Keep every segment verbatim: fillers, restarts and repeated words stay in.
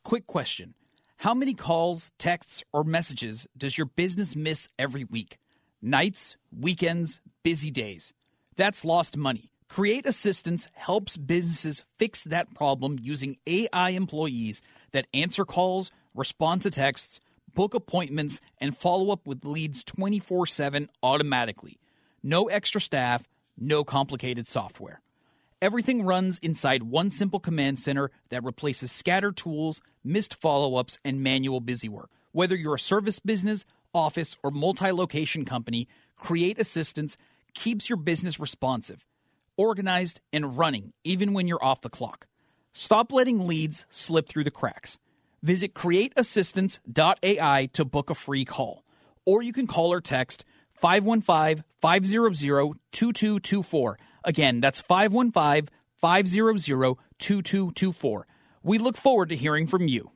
Quick question. How many calls, texts, or messages does your business miss every week? Nights, weekends, busy days. That's lost money. Create Assistance helps businesses fix that problem using A I employees that answer calls, respond to texts, book appointments, and follow up with leads twenty-four seven automatically. No extra staff, no complicated software. Everything runs inside one simple command center that replaces scattered tools, missed follow-ups, and manual busywork. Whether you're a service business, office, or multi-location company, Create Assistance keeps your business responsive, organized, and running even when you're off the clock. Stop letting leads slip through the cracks. Visit create assistance dot A I to book a free call. Or you can call or text five one five, five hundred, two two two four. Again, that's five one five, five hundred, two two two four. We look forward to hearing from you.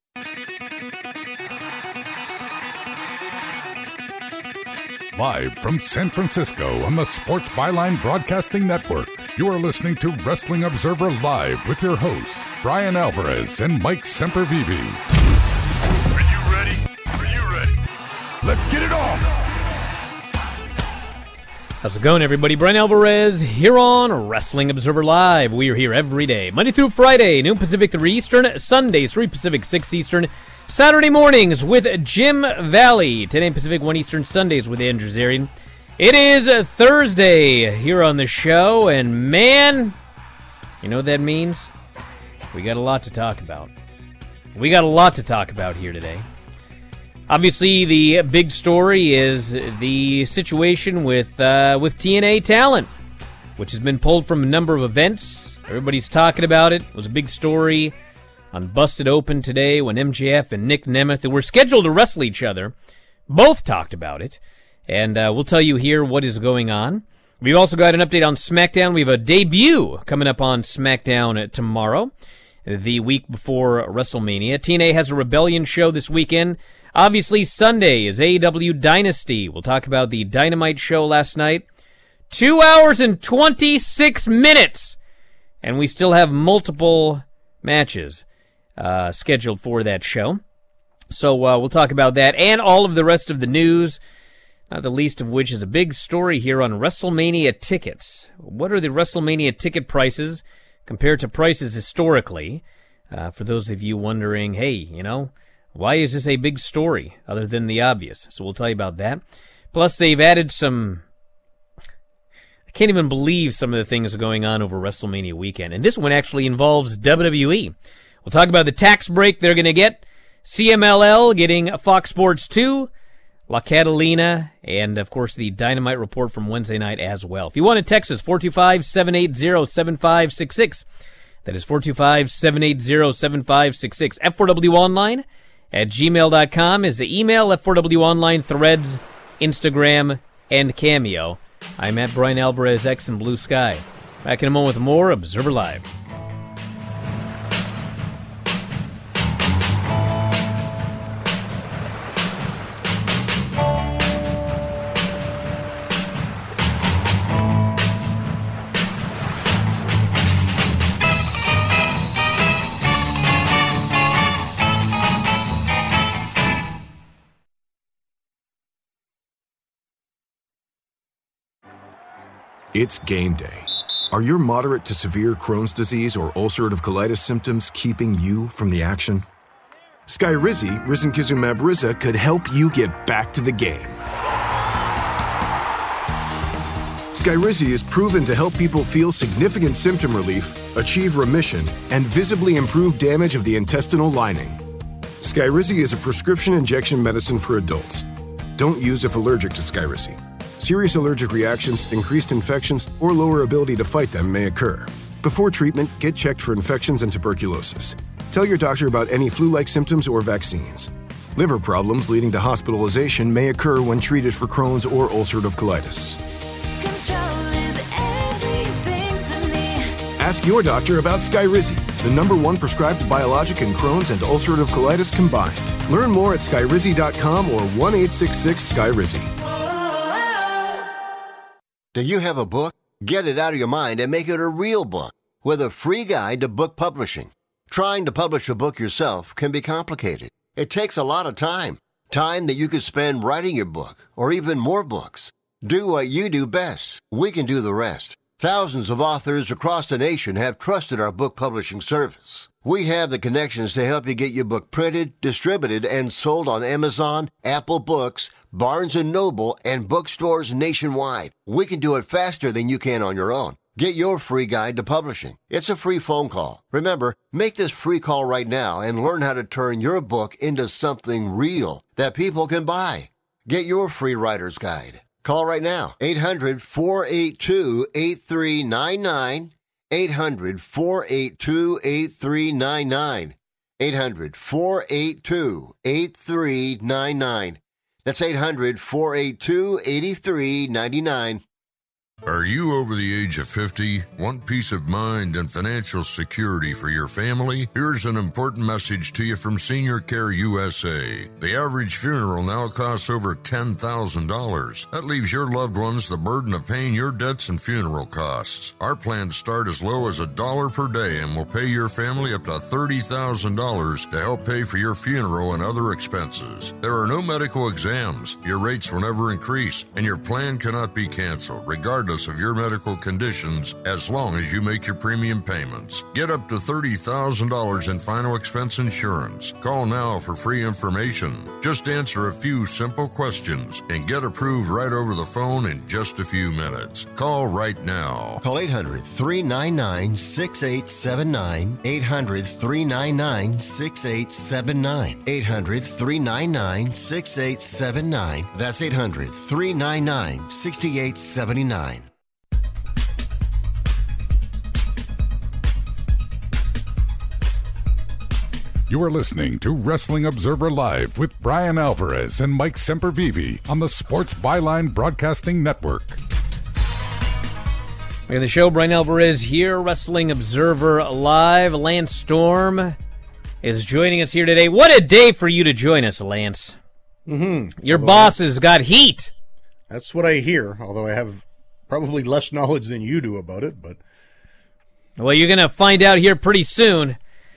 Live from San Francisco on the Sports Byline Broadcasting Network, you are listening to Wrestling Observer Live with your hosts, Brian Alvarez and Mike Sempervive. Are you ready? Are you ready? Let's get it on! How's it going, everybody? Brian Alvarez here on Wrestling Observer Live. We are here every day, Monday through Friday, noon Pacific, three Eastern, Sundays, three Pacific, six Eastern, Saturday mornings with Jim Valley, ten a.m. Pacific, one Eastern, Sundays with Andrew Zarian. It is Thursday here on the show, and man, you know what that means? We got a lot to talk about. We got a lot to talk about here today. Obviously, the big story is the situation with uh, with T N A Talent, which has been pulled from a number of events. Everybody's talking about it. It was a big story on Busted Open today when M J F and Nick Nemeth, who were scheduled to wrestle each other, both talked about it. And uh, we'll tell you here what is going on. We've also got an update on SmackDown. We have a debut coming up on SmackDown tomorrow, the week before WrestleMania. T N A has a Rebellion show this weekend. Obviously, Sunday is A E W Dynasty. We'll talk about the Dynamite show last night. Two hours and twenty-six minutes. And we still have multiple matches uh, scheduled for that show. So uh, we'll talk about that and all of the rest of the news, not the least of which is a big story here on WrestleMania tickets. What are the WrestleMania ticket prices compared to prices historically? Uh, for those of you wondering, hey, you know, why is this a big story other than the obvious? So we'll tell you about that. Plus, they've added some... I can't even believe some of the things going on over WrestleMania weekend. And this one actually involves W W E. We'll talk about the tax break they're going to get, C M L L getting Fox Sports two, La Catalina, and, of course, the Dynamite report from Wednesday night as well. If you want to text us, four two five, seven eight zero, seven five six six. That is four two five, seven eight zero, seven five six six. F four W Online at gmail dot com is the email. F four W Online, Threads, Instagram, and Cameo. I'm at Brian Alvarez, X and Blue Sky. Back in a moment with more Observer Live. It's game day. Are your moderate to severe Crohn's disease or ulcerative colitis symptoms keeping you from the action? Skyrizi, risankizumab Riza, could help you get back to the game. Skyrizi is proven to help people feel significant symptom relief, achieve remission, and visibly improve damage of the intestinal lining. Skyrizi is a prescription injection medicine for adults. Don't use if allergic to Skyrizi. Serious allergic reactions, increased infections, or lower ability to fight them may occur. Before treatment, get checked for infections and tuberculosis. Tell your doctor about any flu-like symptoms or vaccines. Liver problems leading to hospitalization may occur when treated for Crohn's or ulcerative colitis. Control is everything to me. Ask your doctor about Skyrizi, the number one prescribed biologic in Crohn's and ulcerative colitis combined. Learn more at skyrizi dot com or one eight six six Skyrizi. Do you have a book? Get it out of your mind and make it a real book with a free guide to book publishing. Trying to publish a book yourself can be complicated. It takes a lot of time. Time that you could spend writing your book, or even more books. Do what you do best. We can do the rest. Thousands of authors across the nation have trusted our book publishing service. We have the connections to help you get your book printed, distributed, and sold on Amazon, Apple Books, Barnes and Noble, and bookstores nationwide. We can do it faster than you can on your own. Get your free guide to publishing. It's a free phone call. Remember, make this free call right now and learn how to turn your book into something real that people can buy. Get your free writer's guide. Call right now, eight hundred, four eight two, eight three nine nine, eight hundred, four eight two, eight three nine nine, eight hundred, four eight two, eight three nine nine. That's eight hundred, four eight two, eight three nine nine. Are you over the age of fifty? Want peace of mind and financial security for your family? Here's an important message to you from Senior Care U S A. The average funeral now costs over ten thousand dollars. That leaves your loved ones the burden of paying your debts and funeral costs. Our plans start as low as a dollar per day and will pay your family up to thirty thousand dollars to help pay for your funeral and other expenses. There are no medical exams. Your rates will never increase, and your plan cannot be canceled, regardless of your medical conditions, as long as you make your premium payments. Get up to thirty thousand dollars in final expense insurance. Call now for free information. Just answer a few simple questions and get approved right over the phone in just a few minutes. Call right now. Call eight hundred, three nine nine, six eight seven nine, eight hundred, three nine nine, six eight seven nine, eight hundred, three nine nine, six eight seven nine. That's eight hundred, three nine nine, six eight seven nine. You are listening to Wrestling Observer Live with Brian Alvarez and Mike Sempervive on the Sports Byline Broadcasting Network. We're in the show. Brian Alvarez here, Wrestling Observer Live. Lance Storm is joining us here today. What a day for you to join us, Lance. Mm-hmm. Your although boss has got heat. That's what I hear, although I have probably less knowledge than you do about it. But Well, you're going to find out here pretty soon.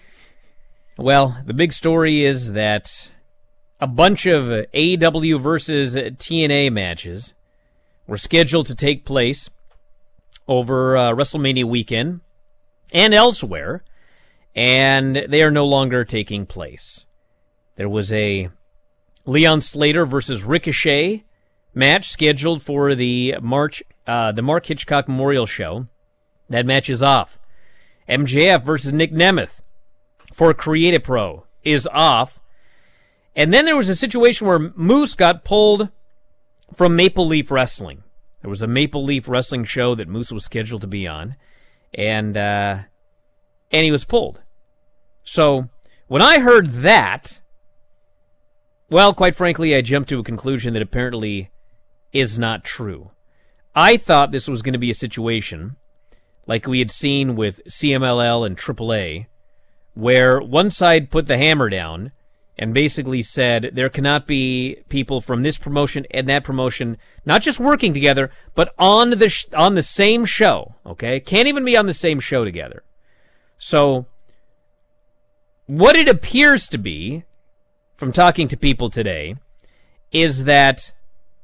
Well, the big story is that a bunch of A E W versus T N A matches were scheduled to take place over uh, WrestleMania weekend and elsewhere, and they are no longer taking place. There was a Leon Slater versus Ricochet match scheduled for the March, uh, the Mark Hitchcock Memorial Show. That match is off. M J F versus Nick Nemeth for Creative Pro is off. And then there was a situation where Moose got pulled from Maple Leaf Wrestling. There was a Maple Leaf Wrestling show that Moose was scheduled to be on, and uh, and he was pulled. So when I heard that, well, quite frankly, I jumped to a conclusion that apparently is not true. I thought this was going to be a situation like we had seen with C M L L and triple A, where one side put the hammer down and basically said there cannot be people from this promotion and that promotion not just working together, but on the sh- on the same show, okay? Can't even be on the same show together. So what it appears to be, from talking to people today, is that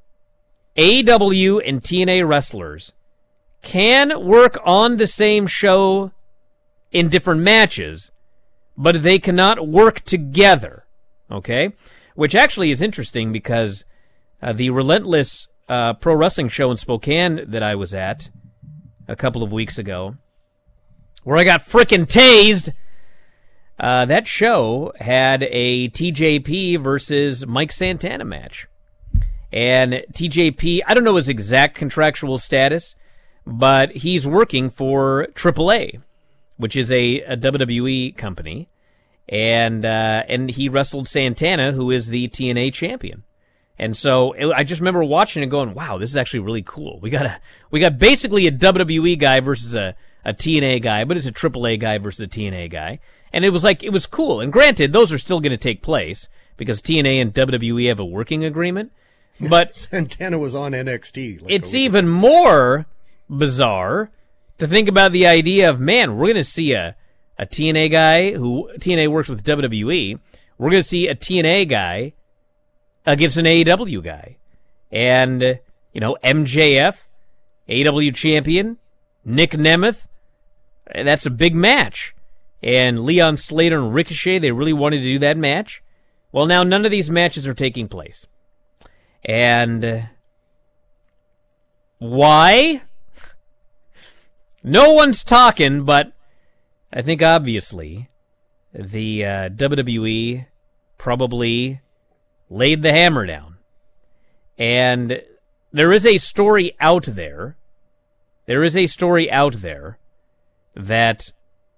A E W and T N A wrestlers can work on the same show in different matches, but they cannot work together, okay? Which actually is interesting because uh, the Relentless uh, Pro Wrestling show in Spokane that I was at a couple of weeks ago, where I got frickin' tased, uh, that show had a T J P versus Mike Santana match. And T J P, I don't know his exact contractual status, but he's working for triple A, which is a, a W W E company, and uh, and he wrestled Santana, who is the T N A champion. And so it, I just remember watching and going, "Wow, this is actually really cool. We got a we got basically a W W E guy versus a, a T N A guy, but it's a triple A guy versus a T N A guy." And it was like it was cool. And granted, those are still going to take place because T N A and W W E have a working agreement. But Santana was on N X T. Like it's even more bizarre to think about the idea of, man, we're going to see a, a T N A guy who T N A works with W W E. We're going to see a T N A guy against an A E W guy. And, uh, you know, M J F, A E W champion, Nick Nemeth, that's a big match. And Leon Slater and Ricochet, they really wanted to do that match. Well, now none of these matches are taking place. And uh, why? No one's talking, but I think obviously the uh, W W E probably laid the hammer down. And there is a story out there. There is a story out there that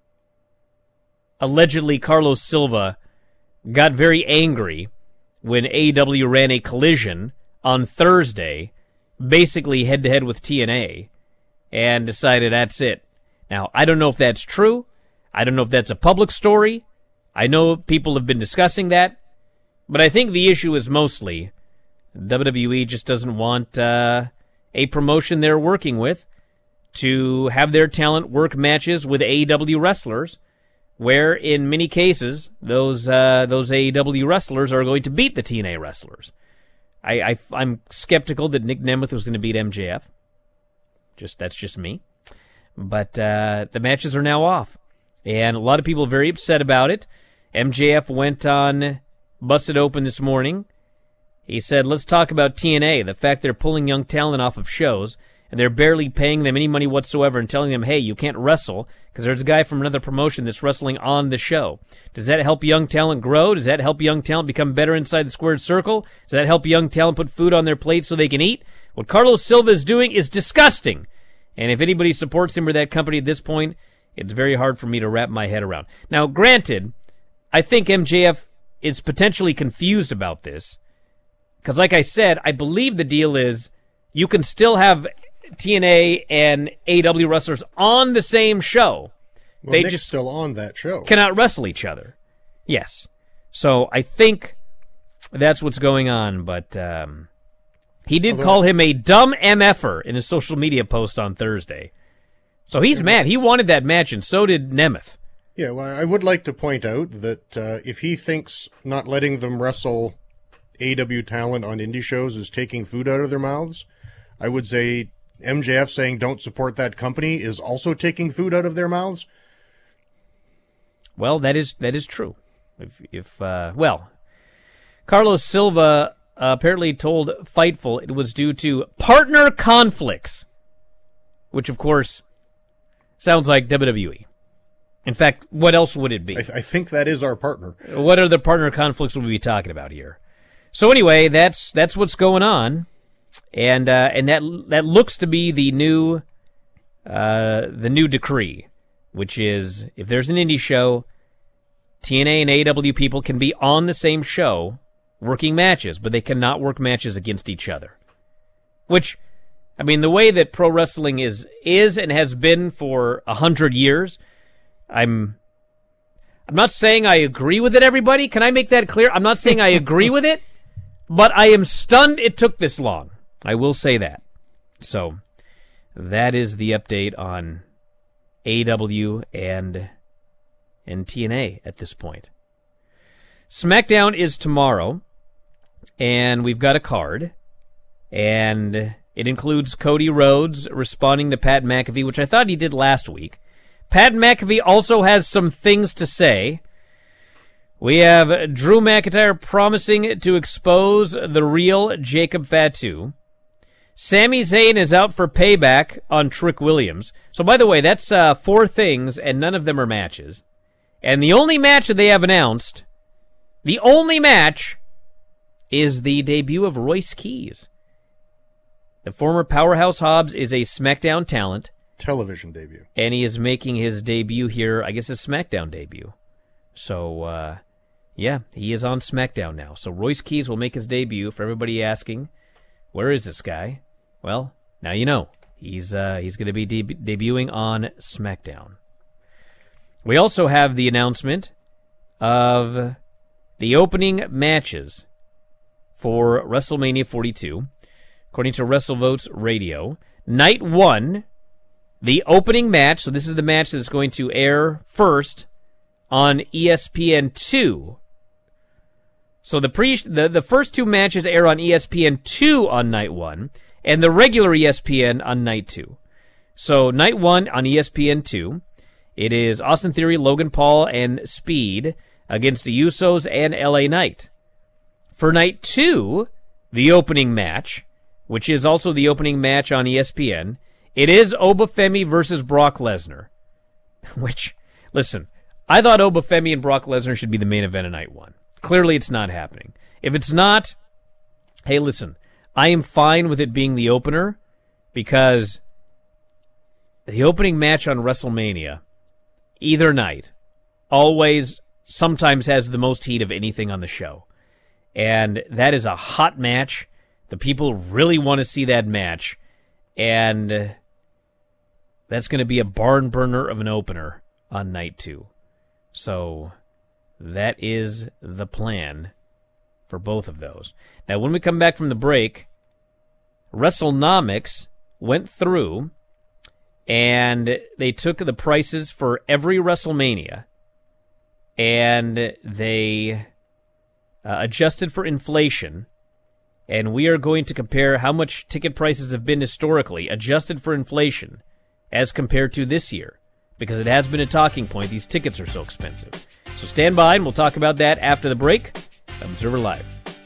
allegedly Carlos Silva got very angry when A E W ran a collision on Thursday, basically head-to-head with T N A, and decided that's it. Now, I don't know if that's true. I don't know if that's a public story. I know people have been discussing that. But I think the issue is mostly W W E just doesn't want uh, a promotion they're working with to have their talent work matches with A E W wrestlers, where in many cases those uh, those A E W wrestlers are going to beat the T N A wrestlers. I, I I'm skeptical that Nick Nemeth was going to beat M J F. Just that's just me. But uh, the matches are now off, and a lot of people are very upset about it. M J F went on Busted Open this morning. He said, "Let's talk about T N A. The fact they're pulling young talent off of shows." And they're barely paying them any money whatsoever and telling them, hey, you can't wrestle because there's a guy from another promotion that's wrestling on the show. Does that help young talent grow? Does that help young talent become better inside the squared circle? Does that help young talent put food on their plate so they can eat? What Carlos Silva is doing is disgusting. And if anybody supports him or that company at this point, it's very hard for me to wrap my head around. Now, granted, I think M J F is potentially confused about this because, like I said, I believe the deal is you can still have T N A and A E W wrestlers on the same show. Well, they Nick's just still on that show. Cannot wrestle each other. Yes. So I think that's what's going on, but um, he did Although, call him a dumb M F-er in his social media post on Thursday. So he's mad. He wanted that match, and so did Nemeth. Yeah, well, I would like to point out that uh, if he thinks not letting them wrestle A E W talent on indie shows is taking food out of their mouths, I would say M J F saying don't support that company is also taking food out of their mouths. Well, that is that is true. If, if uh, well, Carlos Silva uh, apparently told Fightful it was due to partner conflicts, which of course sounds like W W E. In fact, what else would it be? I, th- I think that is our partner. What other partner conflicts would we be talking about here? So anyway, that's that's what's going on. And uh, and that that looks to be the new uh, the new decree, which is if there's an indie show, T N A and A E W people can be on the same show working matches, but they cannot work matches against each other. Which, I mean, the way that pro wrestling is is and has been for a hundred years, I'm I'm not saying I agree with it. Everybody, can I make that clear? I'm not saying I agree with it, but I am stunned it took this long. I will say that. So, that is the update on A E W and, and T N A at this point. SmackDown is tomorrow, and we've got a card, and it includes Cody Rhodes responding to Pat McAfee, which I thought he did last week. Pat McAfee also has some things to say. We have Drew McIntyre promising to expose the real Jacob Fatu. Sami Zayn is out for payback on Trick Williams. So, by the way, that's uh, four things, and none of them are matches. And the only match that they have announced, the only match, is the debut of Royce Keys. The former Powerhouse Hobbs is a SmackDown talent. Television debut. And he is making his debut here, I guess his SmackDown debut. So, uh, yeah, he is on SmackDown now. So Royce Keys will make his debut. For everybody asking, where is this guy? Well, now you know. He's uh, he's going to be deb- debuting on SmackDown. We also have the announcement of the opening matches for WrestleMania forty-two. According to WrestleVotes Radio, Night one The opening match, so this is the match that's going to air first on E S P N two. So the pre the, the first two matches air on E S P N two on night one, and the regular E S P N on night two. So night one on E S P N two, it is Austin Theory, Logan Paul, and Speed against the Usos and L A Knight. For night two, the opening match, which is also the opening match on E S P N, it is Obafemi versus Brock Lesnar. Which, listen, I thought Obafemi and Brock Lesnar should be the main event of night one. Clearly it's not happening. If it's not, hey, listen, I am fine with it being the opener because the opening match on WrestleMania, either night, always, sometimes has the most heat of anything on the show. And that is a hot match. The people really want to see that match. And that's going to be a barn burner of an opener on night two. So that is the plan for both of those. Now, when we come back from the break, WrestleNomics went through and they took the prices for every WrestleMania and they uh, adjusted for inflation. And we are going to compare how much ticket prices have been historically, adjusted for inflation, as compared to this year. Because it has been a talking point. These tickets are so expensive. So stand by, and we'll talk about that after the break. Observer Live.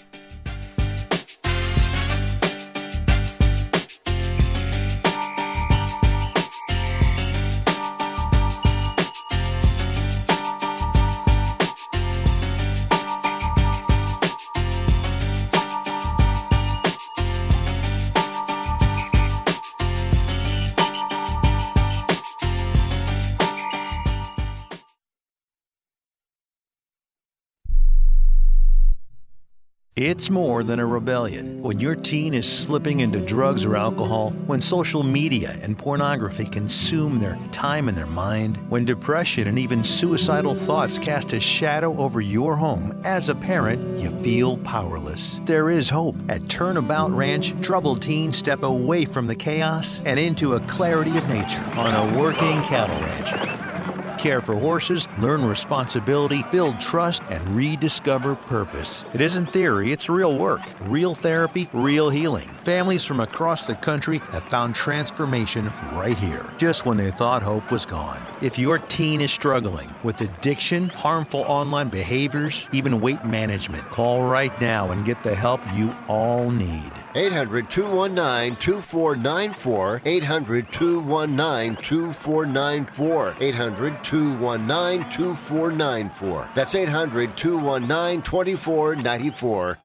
It's more than a rebellion. When your teen is slipping into drugs or alcohol, when social media and pornography consume their time and their mind, when depression and even suicidal thoughts cast a shadow over your home, as a parent, you feel powerless. There is hope. At Turnabout Ranch, troubled teens step away from the chaos and into a clarity of nature on a working cattle ranch. Care for horses, learn responsibility, build trust, and rediscover purpose. It isn't theory, it's real work. Real therapy, real healing. Families from across the country have found transformation right here, just when they thought hope was gone. If your teen is struggling with addiction, harmful online behaviors, even weight management, call right now and get the help you all need. eight hundred, two one nine, two four nine four. eight hundred, two one nine, two four nine four. eight hundred, two one nine, two four nine four. That's eight hundred, two one nine, two four nine four.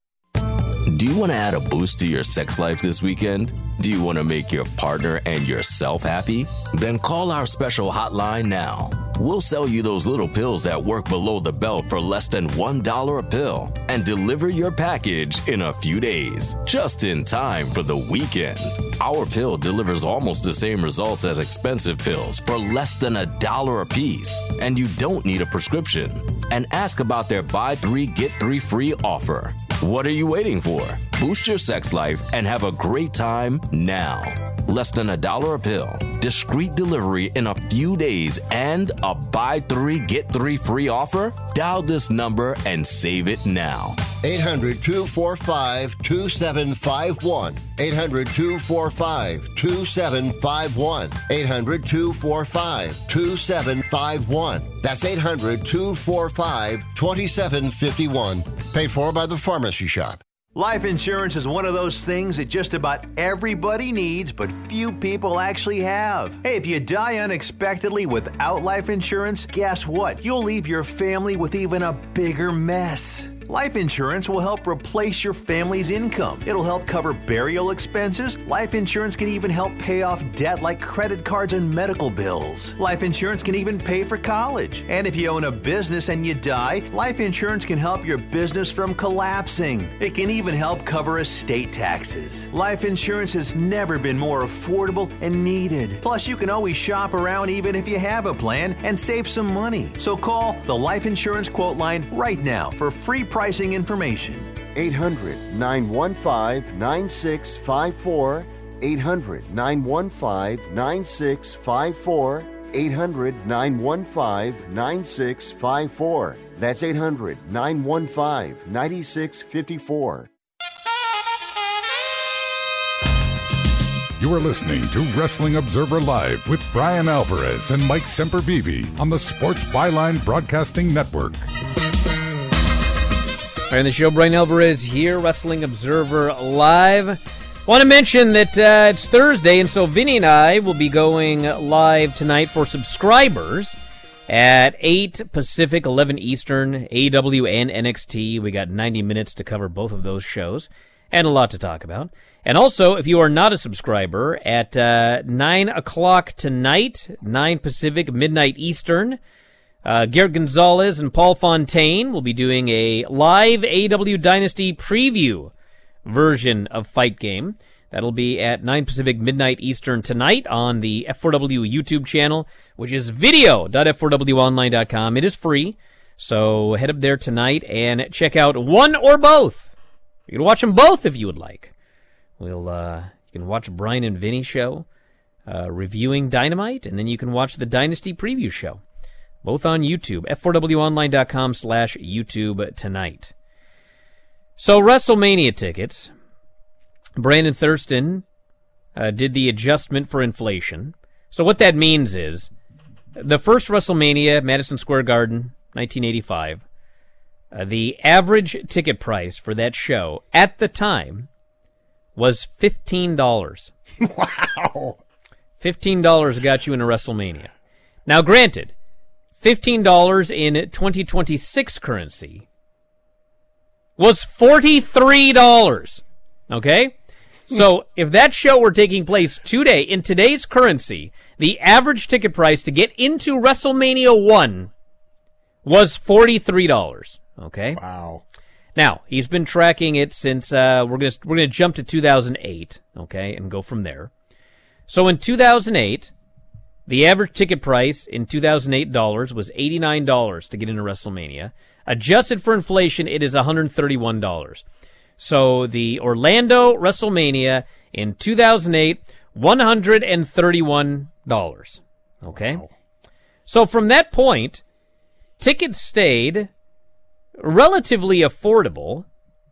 Do you want to add a boost to your sex life this weekend? Do you want to make your partner and yourself happy? Then call our special hotline now. We'll sell you those little pills that work below the belt for less than one dollar a pill and deliver your package in a few days, just in time for the weekend. Our pill delivers almost the same results as expensive pills for less than a dollar a piece, and you don't need a prescription. And ask about their buy three, get three free offer. What are you waiting for? Boost your sex life and have a great time now. Less than a dollar a pill, discreet delivery in a few days, and a buy three, get three free offer? Dial this number and save it now. eight hundred, two four five, two seven five one. eight hundred, two four five, two seven five one. eight hundred, two four five, two seven five one. That's eight hundred, two four five, two seven five one. Paid for by the Pharmacy Shop. Life insurance is one of those things that just about everybody needs, but few people actually have. Hey, if you die unexpectedly without life insurance, guess what? You'll leave your family with even a bigger mess. Life insurance will help replace your family's income. It'll help cover burial expenses. Life insurance can even help pay off debt like credit cards and medical bills. Life insurance can even pay for college. And if you own a business and you die, life insurance can help your business from collapsing. It can even help cover estate taxes. Life insurance has never been more affordable and needed. Plus, you can always shop around even if you have a plan and save some money. So call the Life Insurance Quote Line right now for free pricing information. eight hundred, nine one five, nine six five four. eight hundred, nine one five, nine six five four. eight hundred, nine one five, nine six five four. That's eight hundred, nine one five, nine six five four. You are listening to Wrestling Observer Live with Brian Alvarez and Mike Sempervive on the Sports Byline Broadcasting Network. All right, on the show, Brian Alvarez here, Wrestling Observer Live. Want to mention that uh, it's Thursday, and so Vinny and I will be going live tonight for subscribers at eight Pacific, eleven Eastern, A E W and N X T. We got ninety minutes to cover both of those shows, and a lot to talk about. And also, if you are not a subscriber, at uh, nine o'clock tonight, nine Pacific, midnight Eastern, uh, Garrett Gonzalez and Paul Fontaine will be doing a live A E W Dynasty preview version of Fight Game. That'll be at nine Pacific, midnight Eastern tonight on the F four W YouTube channel, which is video dot f four w online dot com. It is free, so head up there tonight and check out one or both. You can watch them both if you would like. We'll uh, you can watch Brian and Vinny show uh, reviewing Dynamite, and then you can watch the Dynasty preview show, both on YouTube, f four w online dot com slash YouTube tonight. So WrestleMania tickets, Brandon Thurston uh, did the adjustment for inflation. So what that means is the first WrestleMania, Madison Square Garden, nineteen eighty-five, uh, the average ticket price for that show at the time was fifteen dollars. Wow. fifteen dollars got you into WrestleMania. Now, granted, fifteen dollars in twenty twenty-six currency was forty-three dollars. Okay? So, if that show were taking place today, in today's currency, the average ticket price to get into WrestleMania one was forty-three dollars. Okay? Wow. Now, he's been tracking it since, uh, we're going to we're gonna jump to two thousand eight, okay, and go from there. So, in two thousand eight, the average ticket price in two thousand eight dollars was eighty-nine dollars to get into WrestleMania. Adjusted for inflation, it is one hundred thirty-one dollars. So the Orlando WrestleMania in two thousand eight, one hundred thirty-one dollars. Okay? Wow. So from that point, tickets stayed relatively affordable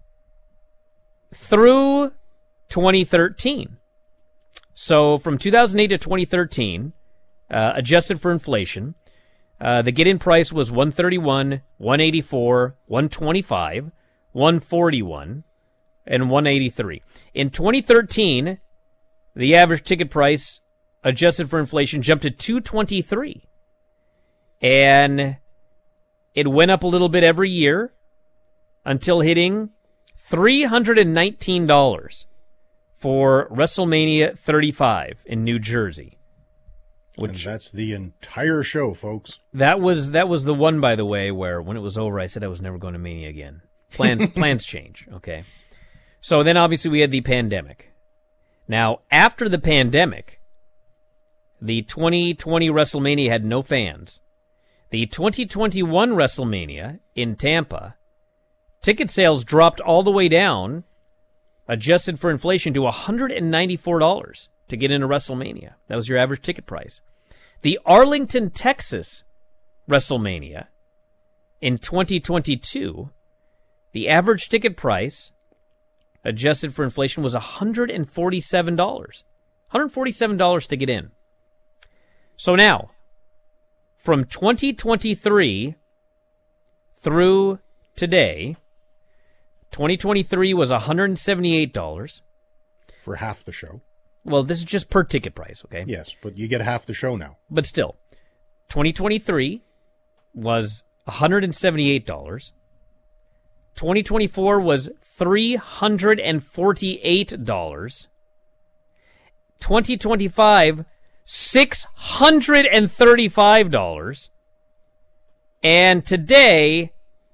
through twenty thirteen. So from two thousand eight to twenty thirteen, uh, adjusted for inflation, uh, the get-in price was one hundred thirty-one dollars, one hundred eighty-four dollars, one hundred twenty-five dollars, one hundred forty-one dollars, and one hundred eighty-three dollars. In twenty thirteen, the average ticket price, adjusted for inflation, jumped to two hundred twenty-three dollars. And it went up a little bit every year until hitting three hundred nineteen dollars for WrestleMania thirty-five in New Jersey. Which, and that's the entire show, folks. That was that was the one, by the way, where when it was over, I said I was never going to Mania again. Plans plans change, okay? So then obviously we had the pandemic. Now, after the pandemic, the twenty twenty WrestleMania had no fans. The twenty twenty-one WrestleMania in Tampa, ticket sales dropped all the way down, adjusted for inflation, to one hundred ninety-four dollars to get into WrestleMania. That was your average ticket price. The Arlington, Texas WrestleMania in twenty twenty-two, the average ticket price, adjusted for inflation, was one hundred forty-seven dollars. one hundred forty-seven dollars to get in. So now, from twenty twenty-three through today, twenty twenty-three was one hundred seventy-eight dollars. For half the show. Well, this is just per ticket price, okay? Yes, but you get half the show now. But still, twenty twenty-three was one hundred seventy-eight dollars. twenty twenty-four was three hundred forty-eight dollars. twenty twenty-five, six hundred thirty-five dollars. And today,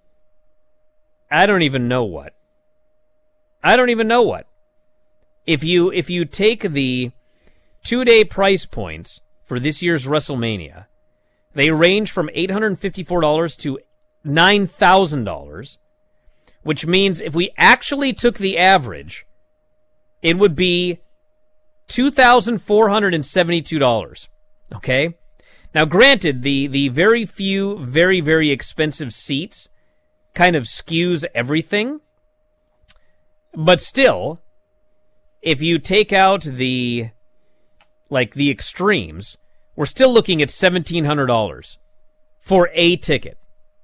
I don't even know what. I don't even know what. If you if you take the two-day price points for this year's WrestleMania, they range from eight hundred fifty-four dollars to nine thousand dollars, which means if we actually took the average, it would be two thousand four hundred seventy-two dollars. Okay? Now, granted, the, the very few, very, very expensive seats kind of skews everything. But still, if you take out the, like, the extremes, we're still looking at seventeen hundred dollars for a ticket.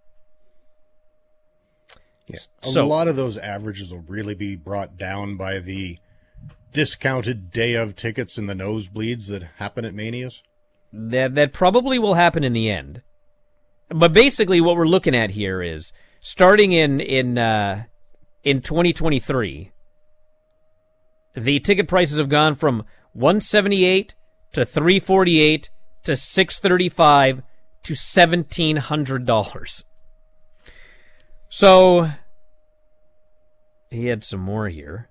Yeah. A So- lot of those averages will really be brought down by the discounted day of tickets in the nosebleeds that happen at Manias. That that probably will happen in the end. But basically what we're looking at here is starting in in uh, in twenty twenty-three, the ticket prices have gone from one seventy-eight to three forty-eight to six thirty-five to seventeen hundred dollars. So he had some more here.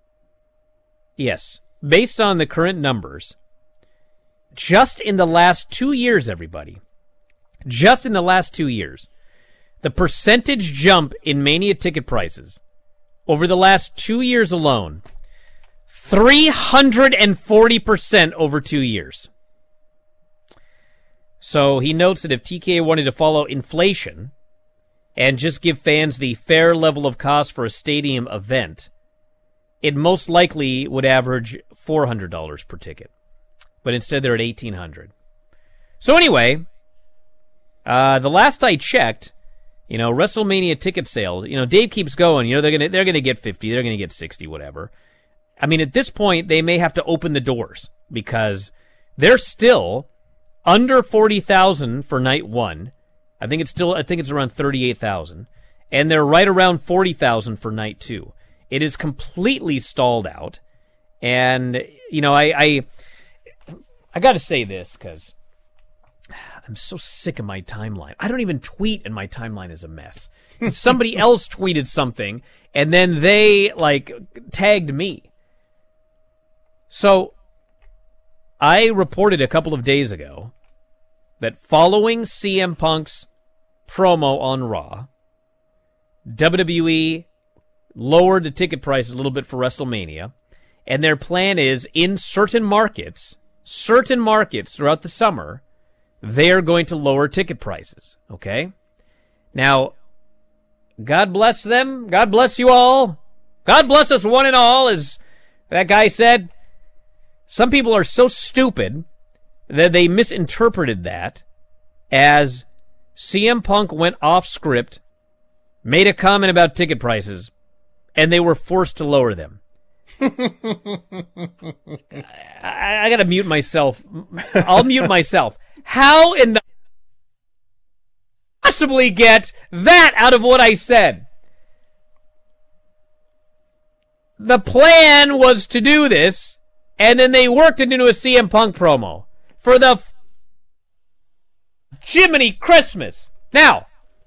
Yes, based on the current numbers, just in the last two years, everybody, just in the last two years, the percentage jump in Mania ticket prices over the last two years alone, three hundred forty percent over two years. So he notes that if T K A wanted to follow inflation and just give fans the fair level of cost for a stadium event, it most likely would average four hundred dollars per ticket. But instead they're at eighteen hundred dollars. So anyway, uh, the last I checked, you know, WrestleMania ticket sales, you know, Dave keeps going, you know, they're gonna they're gonna get fifty, they're gonna get sixty, whatever. I mean, at this point, they may have to open the doors because they're still under forty thousand for night one. I think it's still, I think it's around thirty-eight thousand. And they're right around forty thousand for night two. It is completely stalled out. And, you know, I, I, I gotta say this because I'm so sick of my timeline. I don't even tweet and my timeline is a mess. Somebody else tweeted something and then they, like, tagged me. So, I reported a couple of days ago that following C M Punk's promo on Raw, W W E lowered the ticket price a little bit for WrestleMania, and their plan is in certain markets, certain markets throughout the summer, they are going to lower ticket prices, okay? Now, God bless them, God bless you all, God bless us one and all, as that guy said. Some people are so stupid that they misinterpreted that as C M Punk went off script, made a comment about ticket prices, and they were forced to lower them. I, I gotta mute myself. I'll mute myself. How in the possibly get that out of what I said? The plan was to do this, and then they worked it into a C M Punk promo for the f- Jiminy Christmas. Now,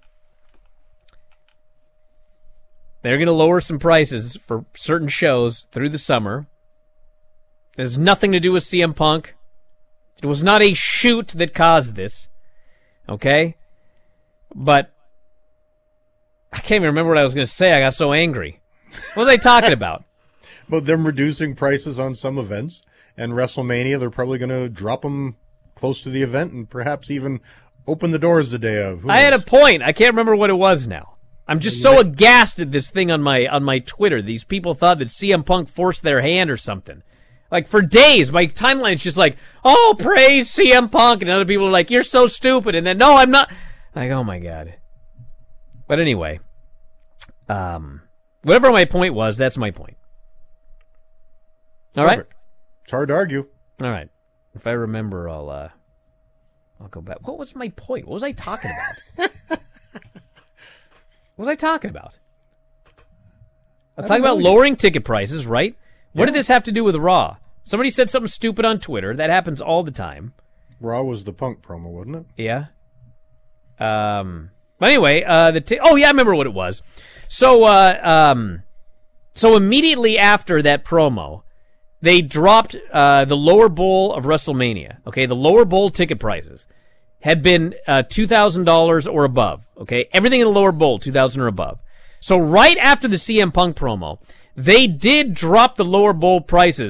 they're going to lower some prices for certain shows through the summer. It has nothing to do with C M Punk. It was not a shoot that caused this. Okay? But I can't even remember what I was going to say. I got so angry. What was I talking about? But them reducing prices on some events, and WrestleMania, they're probably going to drop them close to the event and perhaps even open the doors the day of. Who I had a knows? point. I can't remember what it was now. I'm just so aghast at this thing on my on my Twitter. These people thought that C M Punk forced their hand or something. Like, for days, my timeline's just like, oh, praise C M Punk, and other people are like, you're so stupid, and then, no, I'm not. Like, oh my God. But anyway, um, whatever my point was, that's my point. All right? Perfect. It's hard to argue. All right. If I remember, I'll uh, I'll go back. What was my point? What was I talking about? What was I talking about? I was I talking don't about know. lowering ticket prices, right? What Yeah. did this have to do with Raw? Somebody said something stupid on Twitter. That happens all the time. Raw was the Punk promo, wasn't it? Yeah. Um. But anyway, uh, the t- oh yeah, I remember what it was. So, uh, um, so immediately after that promo, they dropped uh, the lower bowl of WrestleMania. Okay, the lower bowl ticket prices had been uh, two thousand dollars or above. Okay, everything in the lower bowl, two thousand dollars or above. So right after the C M Punk promo, they did drop the lower bowl prices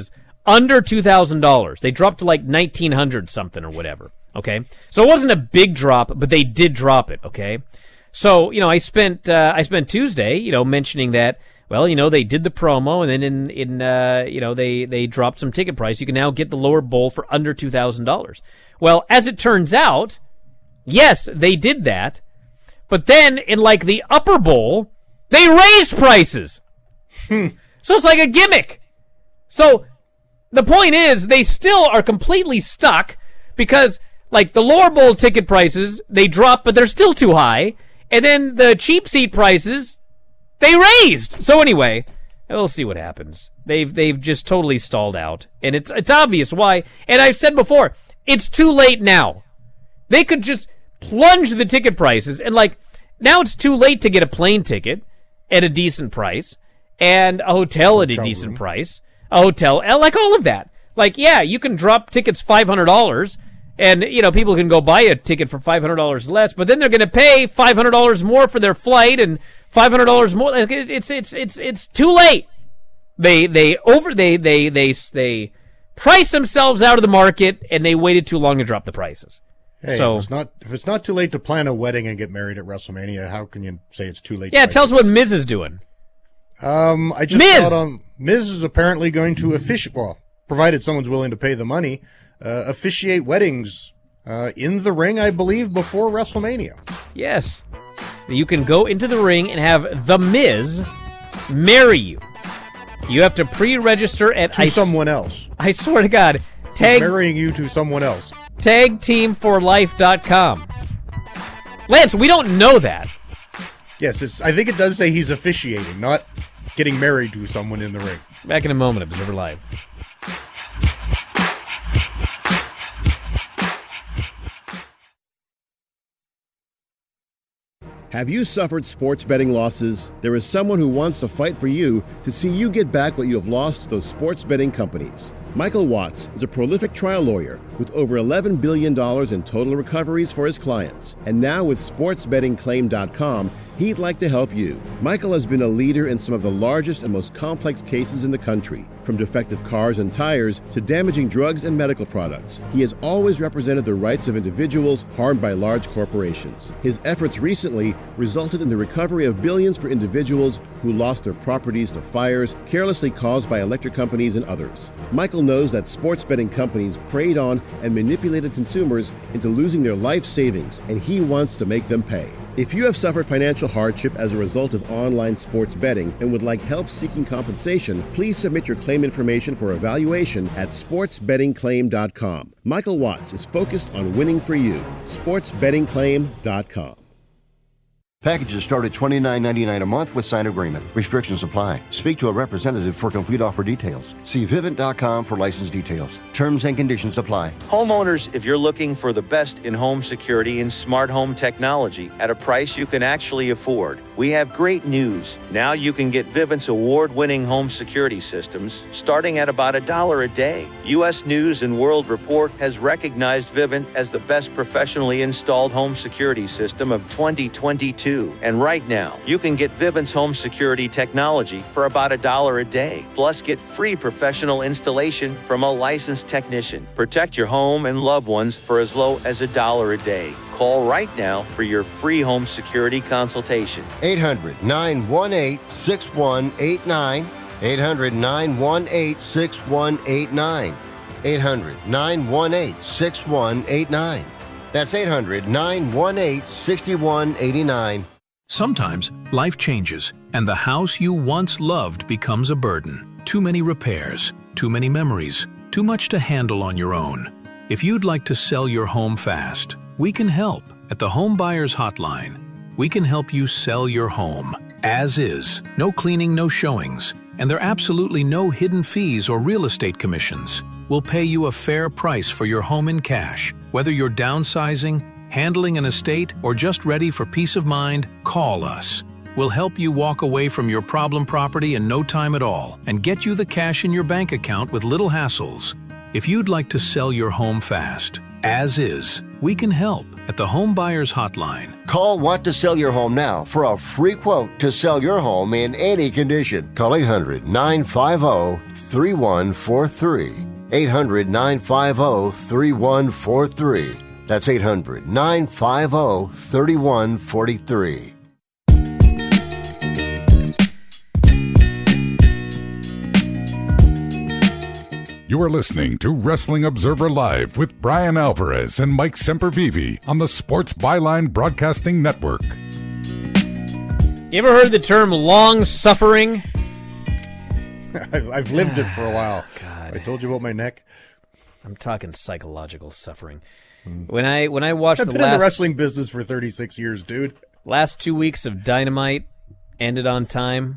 under two thousand dollars. They dropped to like nineteen hundred something or whatever, okay? So it wasn't a big drop, but they did drop it, okay? So, you know, I spent uh, I spent Tuesday, you know, mentioning that, well, you know, they did the promo, and then in, in uh, you know, they, they dropped some ticket price. You can now get the lower bowl for under two thousand dollars. Well, as it turns out, yes, they did that, but then in, like, the upper bowl, they raised prices. Hmm. So it's like a gimmick. So the point is, they still are completely stuck because, like, the lower bowl ticket prices, they dropped, but they're still too high. And then the cheap seat prices, they raised. So anyway, we'll see what happens. They've they've just totally stalled out, and it's it's obvious why. And I've said before, it's too late now. They could just plunge the ticket prices, and like now it's too late to get a plane ticket at a decent price and a hotel at a Hotel decent room. price, a hotel, like all of that. Like yeah, you can drop tickets five hundred dollars. And, you know, people can go buy a ticket for five hundred dollars less, but then they're going to pay five hundred dollars more for their flight and five hundred dollars more. It's it's it's it's too late. They they over they they they they price themselves out of the market, and they waited too long to drop the prices. Hey, so if it's not if it's not too late to plan a wedding and get married at WrestleMania, how can you say it's too late? Yeah, to tell us what Miz is doing. Um, I just Miz! thought on Miz is apparently going to officiate. Well, provided someone's willing to pay the money. Uh, officiate weddings uh, in the ring, I believe, before WrestleMania. Yes. You can go into the ring and have The Miz marry you. You have to pre-register at... To I, someone else. I swear to God. He's Tag, marrying you to someone else. tag team for life dot com. Lance, we don't know that. Yes, it's. I think it does say he's officiating, not getting married to someone in the ring. Back in a moment, Observer Live. Have you suffered sports betting losses? There is someone who wants to fight for you to see you get back what you have lost to those sports betting companies. Michael Watts is a prolific trial lawyer with over eleven billion dollars in total recoveries for his clients. And now with sports betting claim dot com, he'd like to help you. Michael has been a leader in some of the largest and most complex cases in the country, from defective cars and tires to damaging drugs and medical products. He has always represented the rights of individuals harmed by large corporations. His efforts recently resulted in the recovery of billions for individuals who lost their properties to fires carelessly caused by electric companies and others. Michael knows that sports betting companies preyed on and manipulated consumers into losing their life savings, and he wants to make them pay. If you have suffered financial hardship as a result of online sports betting and would like help seeking compensation, please submit your claim information for evaluation at sports betting claim dot com. Michael Watts is focused on winning for you. sports betting claim dot com. Packages start at twenty-nine ninety-nine a month with signed agreement. Restrictions apply. Speak to a representative for complete offer details. See vivint dot com for license details. Terms and conditions apply. Homeowners, if you're looking for the best in home security and smart home technology at a price you can actually afford, we have great news. Now you can get Vivint's award-winning home security systems starting at about a dollar a day. U S News and World Report has recognized Vivint as the best professionally installed home security system of twenty twenty-two. And right now, you can get Vivint's home security technology for about a dollar a day. Plus, get free professional installation from a licensed technician. Protect your home and loved ones for as low as a dollar a day. Call right now for your free home security consultation. eight hundred nine one eight six one eight nine. eight hundred nine one eight six one eight nine. eight hundred nine one eight six one eight nine. That's eight hundred nine one eight six one eight nine. Sometimes life changes and the house you once loved becomes a burden. Too many repairs, too many memories, too much to handle on your own. If you'd like to sell your home fast, we can help at the Home Buyers Hotline. We can help you sell your home as is, no cleaning, no showings, and there are absolutely no hidden fees or real estate commissions. We'll pay you a fair price for your home in cash. Whether you're downsizing, handling an estate, or just ready for peace of mind, call us. We'll help you walk away from your problem property in no time at all and get you the cash in your bank account with little hassles. If you'd like to sell your home fast, as is, we can help at the Home Buyers Hotline. Call Want to Sell Your Home now for a free quote to sell your home in any condition. Call eight hundred nine five zero three one four three. eight hundred, nine five zero, three one four three. That's eight hundred, nine five zero, three one four three. You are listening to Wrestling Observer Live with Brian Alvarez and Mike Sempervive on the Sports Byline Broadcasting Network. You ever heard the term long-suffering? I've, I've lived it for a while. God. I told you about my neck. I'm talking psychological suffering. Mm. When I when I watched I've the been last in the wrestling business for thirty-six years, dude. Last two weeks of Dynamite ended on time.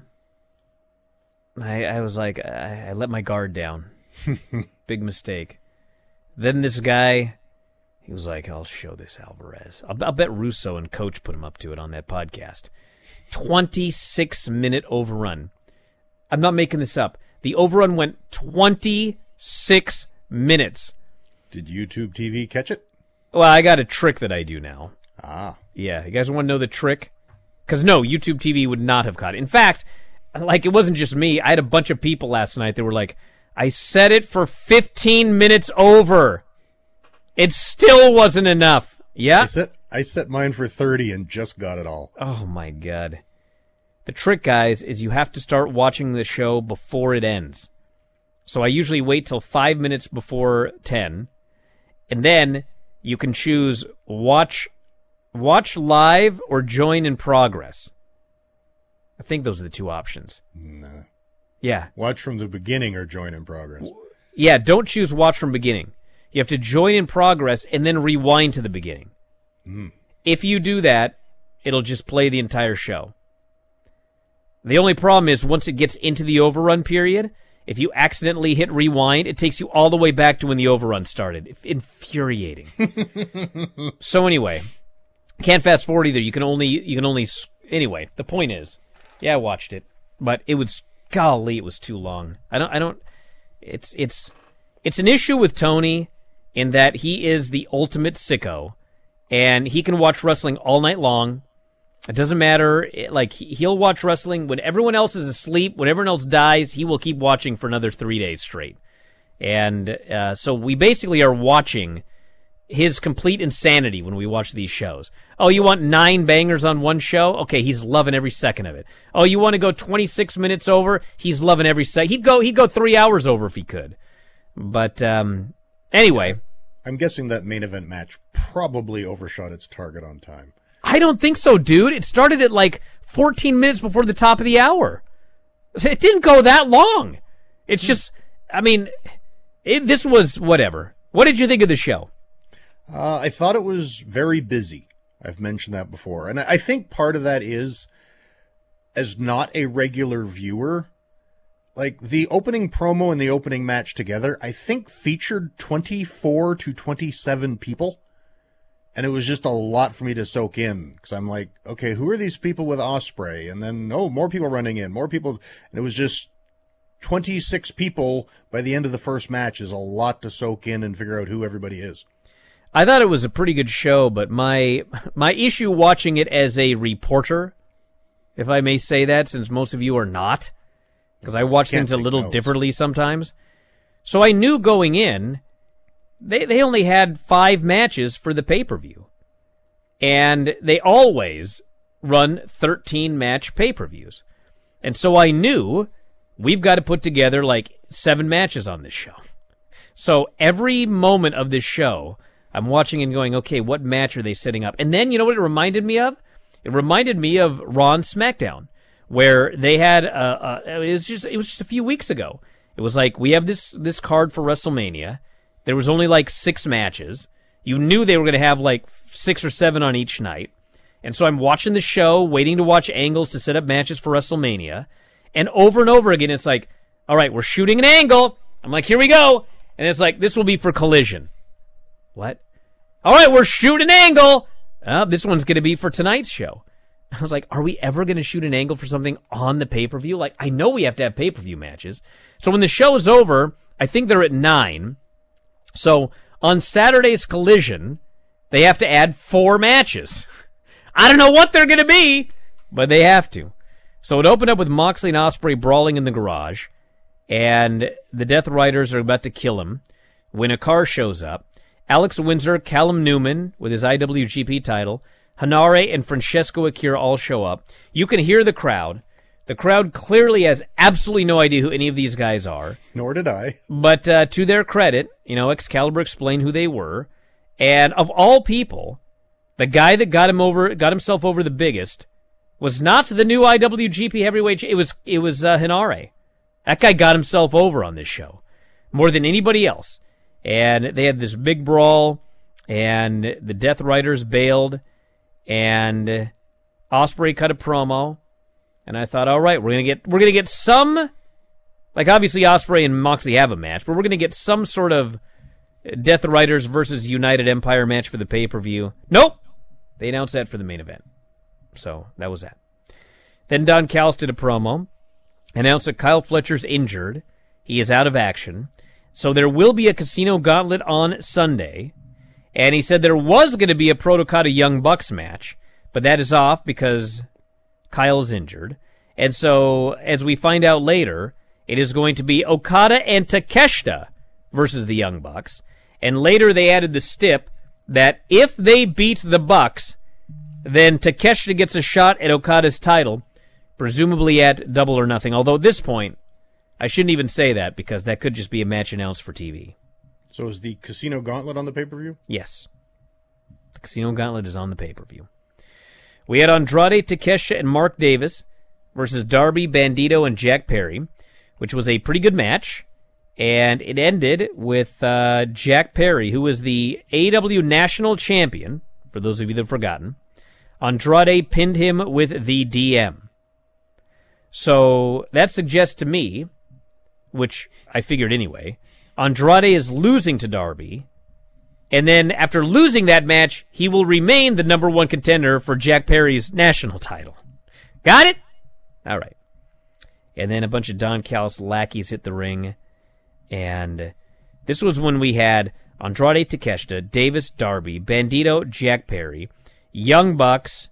I, I was like, I, I let my guard down. Big mistake. Then this guy, he was like, I'll show this Alvarez. I'll, I'll bet Russo and Coach put him up to it on that podcast. twenty-six minute overrun. I'm not making this up. The overrun went twenty-six minutes. Did YouTube T V catch it? Well, I got a trick that I do now. Ah. Yeah, you guys want to know the trick? Because no, YouTube T V would not have caught it. In fact, like, it wasn't just me. I had a bunch of people last night that were like, I set it for fifteen minutes over. It still wasn't enough. Yeah? I set, I set mine for thirty and just got it all. Oh, my God. The trick, guys, is you have to start watching the show before it ends. So I usually wait till five minutes before ten, and then you can choose watch, watch live or join in progress. I think those are the two options. Nah. Yeah. Watch from the beginning or join in progress. Yeah, don't choose watch from beginning. You have to join in progress and then rewind to the beginning. Mm. If you do that, it'll just play the entire show. The only problem is once it gets into the overrun period, if you accidentally hit rewind, it takes you all the way back to when the overrun started. Infuriating. So anyway, can't fast forward either. You can only you can only anyway. The point is, yeah, I watched it, but it was golly, it was too long. I don't I don't. It's it's it's an issue with Tony in that he is the ultimate sicko, and he can watch wrestling all night long. It doesn't matter. Like, he'll watch wrestling when everyone else is asleep, when everyone else dies, he will keep watching for another three days straight. And uh, so we basically are watching his complete insanity when we watch these shows. Oh, you want nine bangers on one show? Okay, he's loving every second of it. Oh, you want to go twenty-six minutes over? He's loving every second. He'd go, he'd go three hours over if he could. But um, anyway. I'm guessing that main event match probably overshot its target on time. I don't think so, dude. It started at like fourteen minutes before the top of the hour. It didn't go that long. It's just, I mean, it, this was whatever. What did you think of the show? Uh, I thought it was very busy. I've mentioned that before. And I think part of that is, as not a regular viewer, like the opening promo and the opening match together, I think featured twenty-four to twenty-seven people. And it was just a lot for me to soak in, because I'm like, okay, who are these people with Ospreay? And then, oh, more people running in, more people. And it was just twenty-six people by the end of the first match is a lot to soak in and figure out who everybody is. I thought it was a pretty good show, but my my issue watching it as a reporter, if I may say that, since most of you are not, because I watch things a little differently sometimes. So I knew going in, They they only had five matches for the pay-per-view. And they always run thirteen-match pay-per-views. And so I knew we've got to put together like seven matches on this show. So every moment of this show, I'm watching and going, okay, what match are they setting up? And then, you know what it reminded me of? It reminded me of Raw and SmackDown, where they had, uh, uh, it was just it was just a few weeks ago. It was like, we have this this card for WrestleMania. There was only like six matches. You knew they were going to have like six or seven on each night. And so I'm watching the show, waiting to watch angles to set up matches for WrestleMania. And over and over again, it's like, all right, we're shooting an angle. I'm like, here we go. And it's like, this will be for Collision. What? All right, we're shooting an angle. Uh, this one's going to be for tonight's show. I was like, are we ever going to shoot an angle for something on the pay-per-view? Like, I know we have to have pay-per-view matches. So when the show is over, I think they're at nine. So on Saturday's Collision, they have to add four matches. I don't know what they're going to be, but they have to. So it opened up with Moxley and Ospreay brawling in the garage. and the Death Riders are about to kill him when a car shows up. Alex Windsor, Callum Newman with his I W G P title, Hanare and Francesco Akira all show up. You can hear the crowd. The crowd clearly has absolutely no idea who any of these guys are. Nor did I. But uh, to their credit, you know, Excalibur explained who they were. And of all people, the guy that got him over, got himself over the biggest was not the new I W G P heavyweight. It was it was uh, Hanare. That guy got himself over on this show more than anybody else. And they had this big brawl, and the Death Riders bailed, and Ospreay cut a promo. And I thought, all right, we're gonna get we're gonna get some, like obviously Ospreay and Moxley have a match, but we're gonna get some sort of Death Riders versus United Empire match for the pay-per-view. Nope, they announced that for the main event, so that was that. Then Don Callis did a promo, announced that Kyle Fletcher's injured, he is out of action, so there will be a Casino Gauntlet on Sunday, and he said there was going to be a Pro-Okada Young Bucks match, but that is off because Kyle is injured. And so, as we find out later, it is going to be Okada and Takeshita versus the Young Bucks. And later they added the stip that if they beat the Bucks, then Takeshita gets a shot at Okada's title, presumably at Double or Nothing. Although at this point, I shouldn't even say that because that could just be a match announced for T V. So is the Casino Gauntlet on the pay-per-view? Yes. The Casino Gauntlet is on the pay-per-view. We had Andrade, Takeshita, and Mark Davis versus Darby, Bandito, and Jack Perry, which was a pretty good match. And it ended with uh, Jack Perry, who was the A E W National Champion, for those of you that have forgotten. Andrade pinned him with the D M. So that suggests to me, which I figured anyway, Andrade is losing to Darby. And then after losing that match, he will remain the number one contender for Jack Perry's national title. Got it? All right. And then a bunch of Don Callis lackeys hit the ring. And this was when we had Andrade, Takeshita, Davis, Darby, Bandito, Jack Perry, Young Bucks,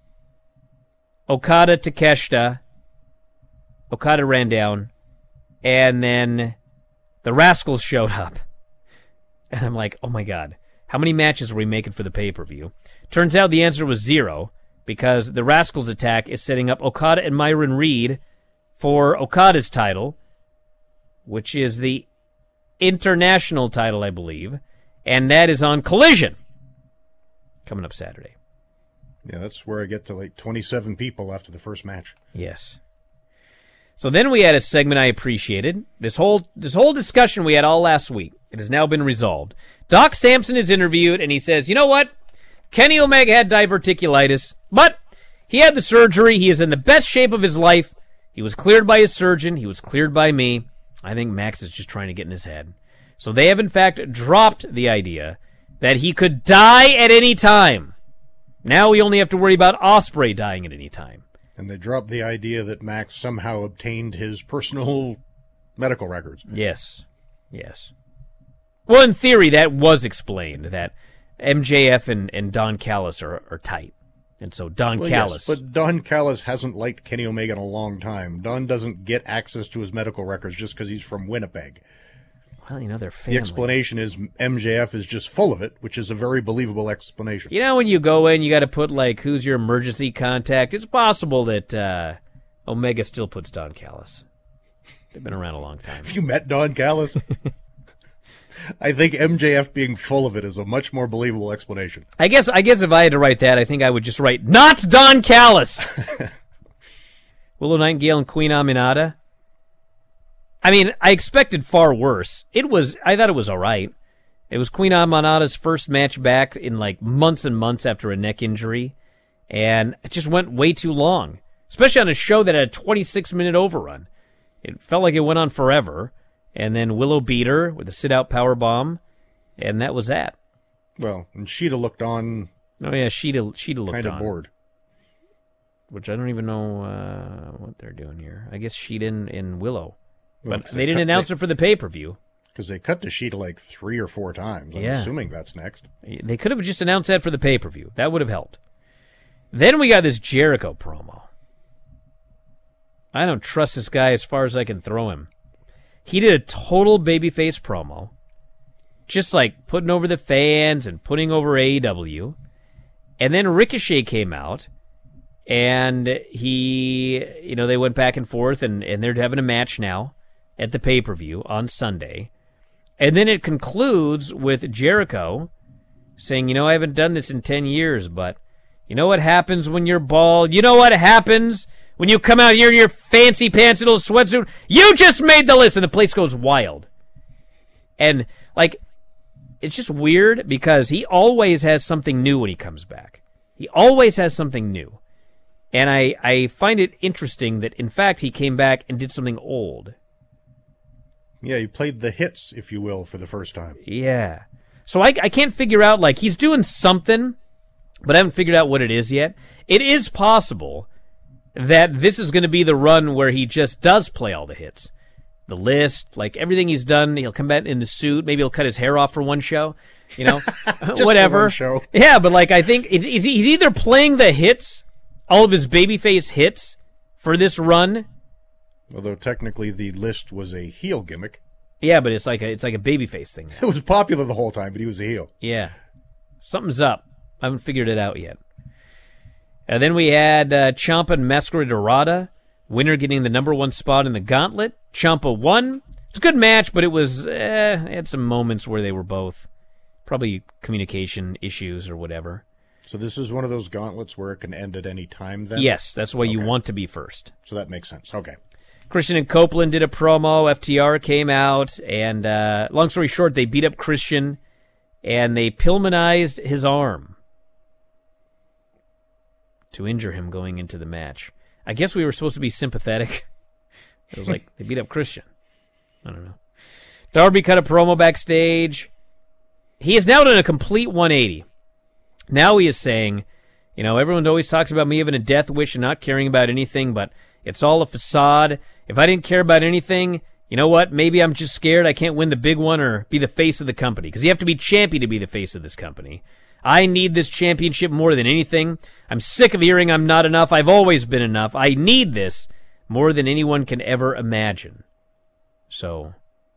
Okada, Takeshita. Okada ran down. And then the Rascals showed up. And I'm like, oh my God. How many matches were we making for the pay-per-view? Turns out the answer was zero, because the Rascals attack is setting up Okada and Myron Reed for Okada's title, which is the international title, I believe, and that is on Collision coming up Saturday. Yeah, that's where I get to like twenty-seven people after the first match. Yes. So then we had a segment I appreciated. This whole this whole discussion we had all last week. It has now been resolved. Doc Samson is interviewed, and he says, you know what? Kenny Omega had diverticulitis, but he had the surgery. He is in the best shape of his life. He was cleared by his surgeon. He was cleared by me. I think Max is just trying to get in his head. So they have, in fact, dropped the idea that he could die at any time. Now we only have to worry about Ospreay dying at any time. And they dropped the idea that Max somehow obtained his personal medical records. Yes. Yes. Well, in theory, that was explained, that M J F and, and Don Callis are, are tight. And so Don well, Callis... Yes, but Don Callis hasn't liked Kenny Omega in a long time. Don doesn't get access to his medical records just because he's from Winnipeg. Well, you know, they're family. The explanation is M J F is just full of it, which is a very believable explanation. You know, when you go in, you got to put, like, who's your emergency contact? It's possible that uh, Omega still puts Don Callis. They've been around a long time. Have you met Don Callis? I think M J F being full of it is a much more believable explanation. I guess I guess if I had to write that, I think I would just write, not Don Callis! Willow Nightingale and Queen Aminata. I mean, I expected far worse. It was, I thought it was all right. It was Queen Aminata's first match back in like months and months after a neck injury, and it just went way too long, especially on a show that had a twenty-six minute overrun. It felt like it went on forever. And then Willow beat her with a sit-out power bomb, and that was that. Well, and Sheeta looked on. Oh yeah, Sheeta Sheeta looked kind of on. bored. Which I don't even know uh, what they're doing here. I guess Sheeta and, and Willow, Well, but 'cause they, they didn't cut- announce they- her for the pay-per-view. Because they cut to Sheeta like three or four times. I'm Yeah. assuming that's next. They could have just announced that for the pay-per-view. That would have helped. Then we got this Jericho promo. I don't trust this guy as far as I can throw him. he did a total babyface promo, just like putting over the fans and putting over A E W. And then Ricochet came out, and he, you know, they went back and forth, and, and they're having a match now at the pay-per-view on Sunday. And then it concludes with Jericho saying, you know, I haven't done this in ten years, but you know what happens when you're bald? You know what happens when you come out here in your fancy pants little sweatsuit? You just made the list, and the place goes wild. And, like, it's just weird because he always has something new when he comes back. He always has something new. And I, I find it interesting that, in fact, he came back and did something old. Yeah, he played the hits, if you will, for the first time. Yeah. So I, I can't figure out, like, he's doing something, but I haven't figured out what it is yet. It is possible that this is going to be the run where he just does play all the hits. The list, like, everything he's done, he'll come back in the suit. Maybe he'll cut his hair off for one show, you know, whatever. For one show. Yeah, but, like, I think it's, it's, he's either playing the hits, all of his babyface hits for this run. Although technically the list was a heel gimmick. Yeah, but it's like a it's like a babyface thing. It was popular the whole time, but he was a heel. Yeah. Something's up. I haven't figured it out yet. And then we had uh, Ciampa and Mascara Dorada. Winner getting the number one spot in the gauntlet. Ciampa won. It's a good match, but it was, eh, it had some moments where they were both probably communication issues or whatever. So this is one of those gauntlets where it can end at any time then? Yes, that's why okay. you want to be first. So that makes sense. Okay. Christian and Copeland did a promo. F T R came out, and uh, long story short, they beat up Christian, and they Pillmanized his arm to injure him going into the match. I guess we were supposed to be sympathetic. It was like, they beat up Christian. I don't know. Darby cut a promo backstage. He has now done a complete one eighty. Now he is saying, you know, everyone always talks about me having a death wish and not caring about anything, but it's all a facade. If I didn't care about anything, you know what? Maybe I'm just scared I can't win the big one or be the face of the company. Because you have to be champion to be the face of this company. I need this championship more than anything. I'm sick of hearing I'm not enough. I've always been enough. I need this more than anyone can ever imagine. So,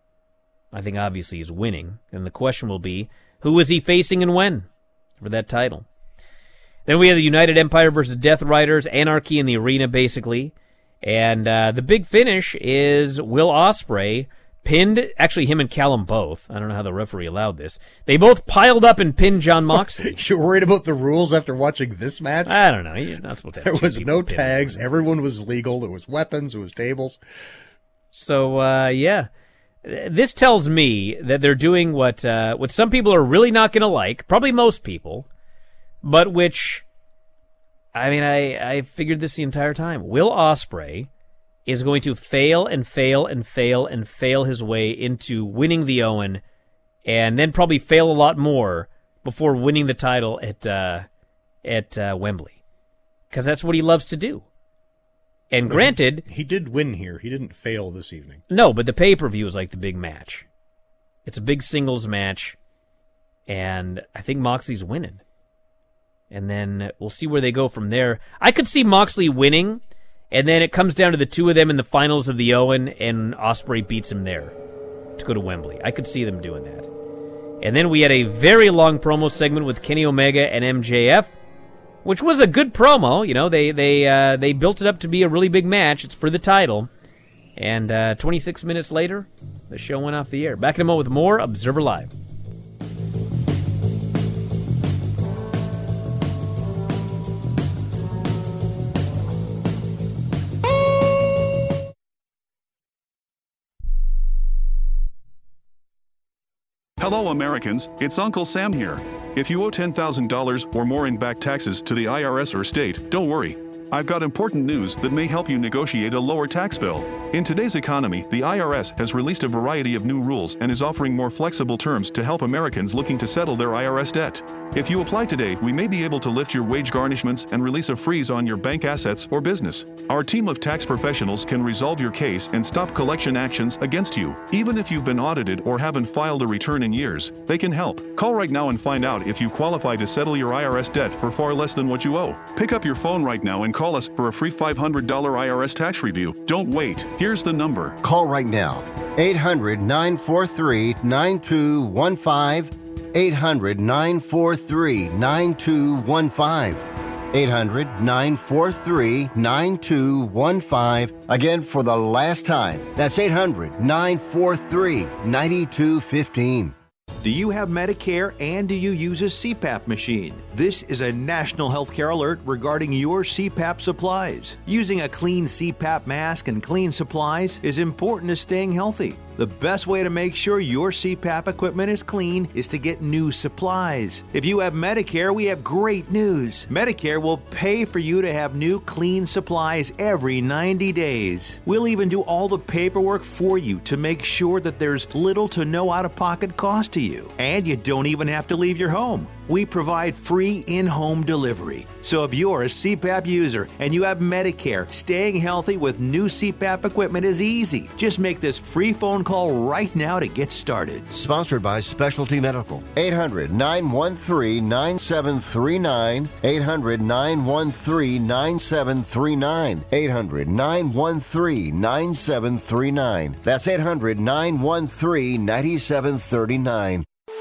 I think obviously he's winning. And the question will be, who is he facing and when for that title? Then we have the United Empire versus Death Riders, Anarchy in the arena, basically. And uh, the big finish is Will Ospreay pinned, actually him and Callum both. I don't know how the referee allowed this. They both piled up and pinned John Moxley. You're worried about the rules after watching this match? I don't know. You're not supposed to have There was no pinned. tags. Everyone was legal. There was weapons. There was tables. So, uh, yeah. This tells me that they're doing what uh, what some people are really not going to like, probably most people, but which, I mean, I, I figured this the entire time. Will Ospreay is going to fail and fail and fail and fail his way into winning the Owen, and then probably fail a lot more before winning the title at uh, at uh, Wembley, because that's what he loves to do. And granted, he, he did win here. He didn't fail this evening. No, but the pay-per-view is like the big match. It's a big singles match, and I think Moxley's winning. And then we'll see where they go from there. I could see Moxley winning, and then it comes down to the two of them in the finals of the Owen, and Ospreay beats him there to go to Wembley. I could see them doing that. And then we had a very long promo segment with Kenny Omega and M J F, which was a good promo. You know, they they uh, they built it up to be a really big match. It's for the title. And uh, twenty-six minutes later, the show went off the air. Back in a moment with more Observer Live. Hello Americans, it's Uncle Sam here. If you owe ten thousand dollars or more in back taxes to the I R S or state, don't worry. I've got important news that may help you negotiate a lower tax bill. In today's economy, the I R S has released a variety of new rules and is offering more flexible terms to help Americans looking to settle their I R S debt. If you apply today, we may be able to lift your wage garnishments and release a freeze on your bank assets or business. Our team of tax professionals can resolve your case and stop collection actions against you. Even if you've been audited or haven't filed a return in years, they can help. Call right now and find out if you qualify to settle your I R S debt for far less than what you owe. Pick up your phone right now and call us for a free five hundred dollars I R S tax review. Don't wait. Here's the number. Call right now. eight hundred, nine four three, nine two one five. eight hundred, nine four three, nine two one five. eight hundred, nine four three, nine two one five. Again, for the last time, that's eight hundred, nine four three, nine two one five. Do you have Medicare and do you use a C PAP machine? This is a national healthcare alert regarding your C PAP supplies. Using a clean C PAP mask and clean supplies is important to staying healthy. The best way to make sure your C PAP equipment is clean is to get new supplies. If you have Medicare, we have great news. Medicare will pay for you to have new clean supplies every ninety days. We'll even do all the paperwork for you to make sure that there's little to no out-of-pocket cost to you. And you don't even have to leave your home. We provide free in-home delivery. So if you're a C PAP user and you have Medicare, staying healthy with new C PAP equipment is easy. Just make this free phone call right now to get started. Sponsored by Specialty Medical. eight hundred, nine one three, nine seven three nine. eight hundred, nine one three, nine seven three nine. eight hundred, nine one three, nine seven three nine. That's eight hundred, nine one three, nine seven three nine.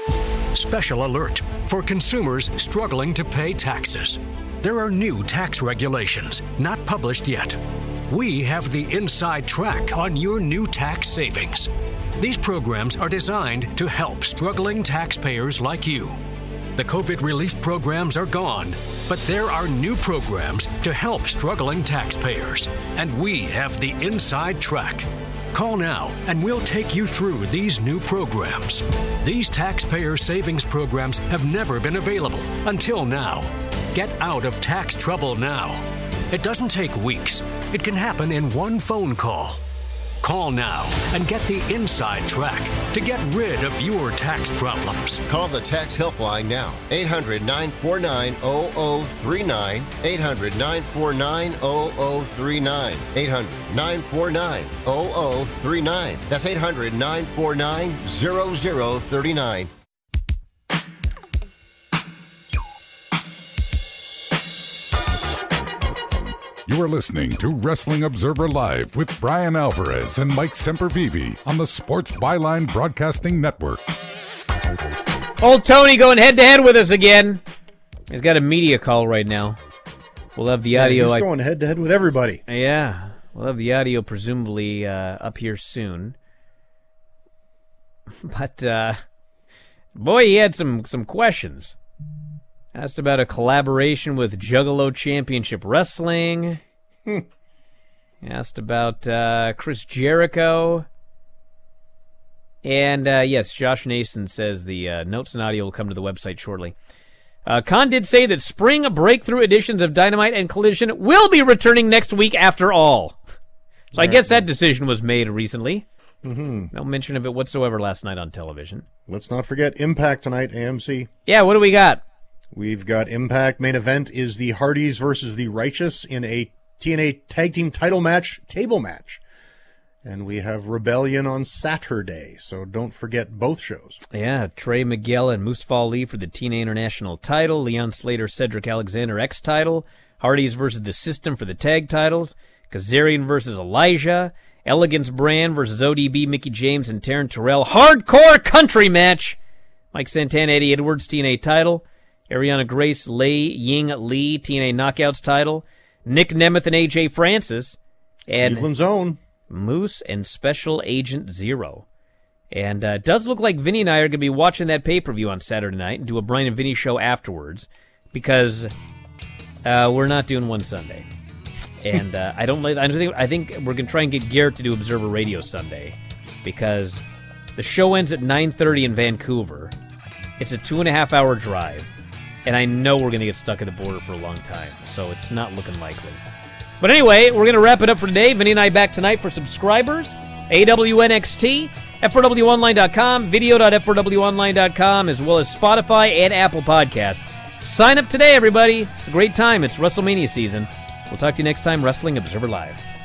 Special alert for consumers struggling to pay taxes. There are new tax regulations, not published yet. We have the inside track on your new tax savings. These programs are designed to help struggling taxpayers like you. The COVID relief programs are gone, but there are new programs to help struggling taxpayers, and we have the inside track. Call now and we'll take you through these new programs. These taxpayer savings programs have never been available until now. Get out of tax trouble now. It doesn't take weeks. It can happen in one phone call. Call now and get the inside track to get rid of your tax problems. Call the tax helpline now. eight hundred, nine four nine, zero zero three nine. eight hundred, nine four nine, zero zero three nine. eight hundred, nine four nine, zero zero three nine. That's eight hundred, nine four nine, zero zero three nine. You are listening to Wrestling Observer Live with Brian Alvarez and Mike Sempervive on the Sports Byline Broadcasting Network. Old Tony going head-to-head with us again. He's got a media call right now. We'll have the yeah, audio. He's I... going head-to-head with everybody. Yeah. We'll have the audio presumably uh, up here soon. But, uh, boy, he had some, some questions. Asked about a collaboration with Juggalo Championship Wrestling. Asked about uh, Chris Jericho. And, uh, yes, Josh Nason says the uh, notes and audio will come to the website shortly. Uh, Khan did say that spring breakthrough editions of Dynamite and Collision will be returning next week after all. So I guess that decision was made recently. Mm-hmm. No mention of it whatsoever last night on television. Let's not forget Impact tonight, A M C. Yeah, what do we got? We've got Impact. Main event is the Hardys versus the Righteous in a T N A Tag Team title match, table match. And we have Rebellion on Saturday, so don't forget both shows. Yeah, Trey Miguel and Mustafa Ali for the T N A International title, Leon Slater, Cedric Alexander X title, Hardys versus the System for the tag titles, Kazarian versus Elijah, Elegance Brand versus O D B, Mickey James and Taryn Terrell, hardcore country match, Mike Santana, Eddie Edwards, T N A title, Ariana Grace, Lei Ying Lee, T N A Knockouts title, Nick Nemeth and A J Francis, and Cleveland's own Moose and Special Agent Zero. And uh, it does look like Vinny and I are going to be watching that pay-per-view on Saturday night and do a Brian and Vinny show afterwards because uh, we're not doing one Sunday. And uh, I don't like. I think I think we're going to try and get Garrett to do Observer Radio Sunday because the show ends at nine thirty in Vancouver. It's a two and a half hour drive. And I know we're going to get stuck at the border for a long time, so it's not looking likely. But anyway, we're going to wrap it up for today. Vinny and I back tonight for subscribers. A W N X T, F four W online dot com, video dot F four W online dot com, as well as Spotify and Apple Podcasts. Sign up today, everybody. It's a great time. It's WrestleMania season. We'll talk to you next time, Wrestling Observer Live.